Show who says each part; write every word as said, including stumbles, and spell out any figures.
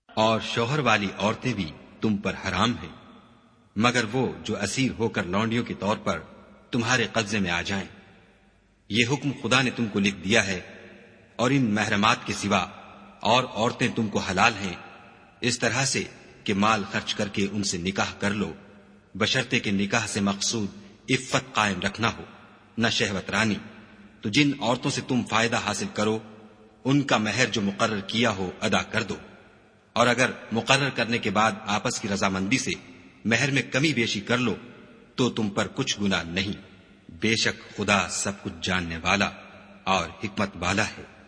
Speaker 1: और शौहर वाली औरतें भी तुम पर हराम हैं, मगर वो जो असीर होकर लौंडियों के तौर पर तुम्हारे कब्जे में आ जाएं। ये हुक्म खुदा ने तुमको लिख दिया है, और इन महरमात के सिवा और औरतें तुमको हलाल हैं, इस तरह से कि माल खर्च करके उनसे निकाह कर लो, बशर्ते के निकाह से मकसूद इफ्फत कायम रखना हो, न शहवत रानी। तो जिन औरतों से तुम फायदा हासिल करो, उनका महर जो मुकर्रर किया हो अदा कर दो, और अगर मुकर्रर करने के बाद आपस की रजामंदी से महर में कमी बेशी कर लो तो तुम पर कुछ गुनाह नहीं। बेशक खुदा सब कुछ जानने वाला और हिकमत वाला है।